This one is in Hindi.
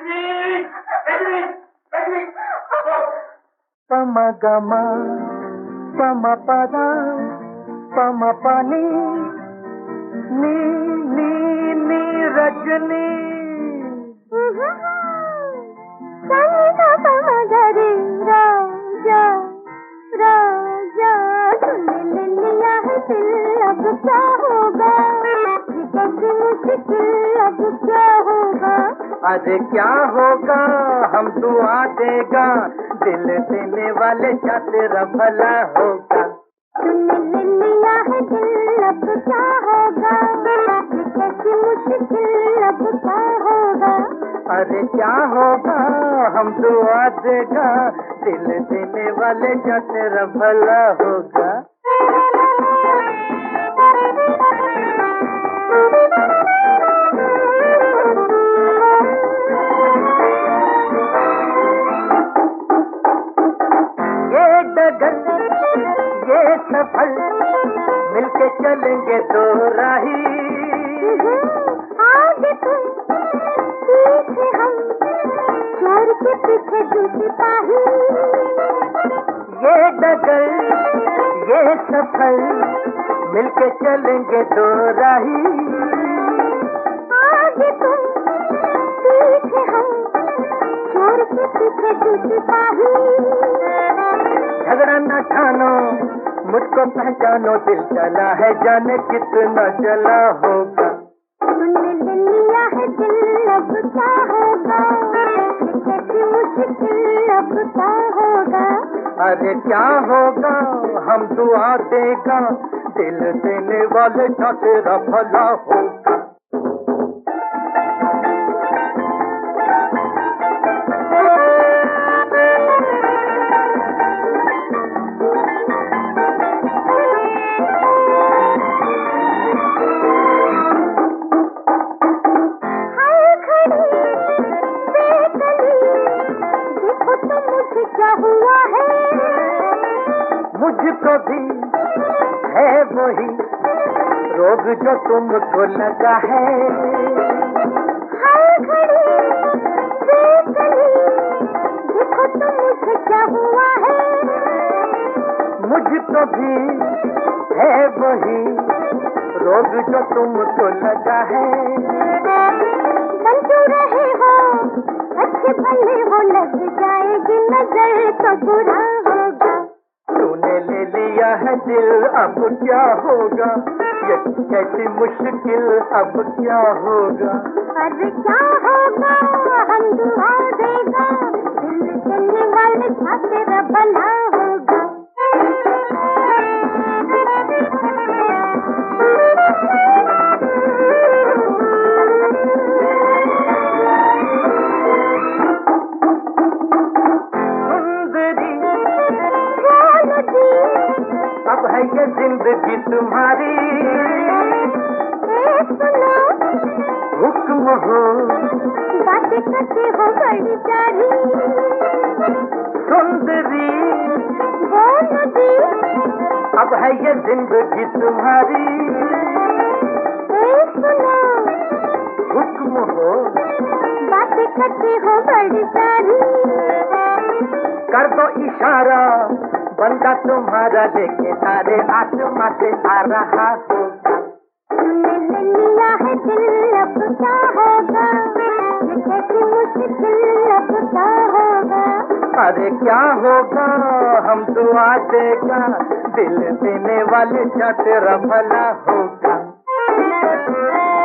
Pamagama, pamapada, pamapani, ni ni ni rajni. Sangita pamagari raja raja, तूने ले लिया है दिल, अब क्या होगा? ये कैसी मुश्किल, अब क्या होगा? अरे क्या होगा, हम दुआ देगा, दिल देने वाले का तेरा भला होगा। तूने ले लिया है दिल, अब क्या होगा? ये कैसी मुश्किल, अब क्या होगा? अरे क्या होगा, हम दुआ देगा, दिल देने वाले का तेरा भला होगा। ये सफल मिलके चलेंगे दो राही। आगे तुम पीछे हम, चोर के पीछे दो सिपाही। ये डगर ये सफल मिलके चलेंगे दो राही। आगे तुम पीछे हम, चोर के पीछे दो सिपाही। झगड़ा न ठानो, मुझको पहचानो, दिल चला है जाने कितना जला होगा। तूने ले लिया है दिल, अब क्या होगा? ये कैसी मुश्किल, अब क्या होगा? अरे क्या होगा, हम दुआ देगा, दिल देने वाले का तेरा भला होगा। क्या हुआ है? मुझको भी है वही रोग जो तुमको लगा है। हर घड़ी बेचैनी, देखो तो मुझे क्या हुआ है? मुझको भी है वही रोग जो तुमको लगा है। बन क्यों रहे हो, अच्छे भले हो, लग जाएगी नजर तो बुरा होगा। तूने ले लिया है दिल, अब क्या होगा? ये कैसी मुश्किल, अब क्या होगा? अरे क्या होगा, हम दुआ देगा, दिल देने वाले का तेरा भला होगा। अब है ये जिंदगी तुम्हारी, सुनो हुक्म हो, बातें करते हो बड़ी प्यारी। सुंदरी बोलो जी, अब है ये जिंदगी तुम्हारी, सुनो हुक्म हो, बातें करते हो बड़ी प्यारी। कर दो इशारा, बंदा तुम्हारा लेके तारे आसमां से आ रहा होगा। तूने ले लिया है दिल, अब क्या होगा? ये कैसी मुश्किल, अब क्या होगा? अरे क्या होगा, हम दुआ देगा, दिल देने वाले का तेरा भला होगा।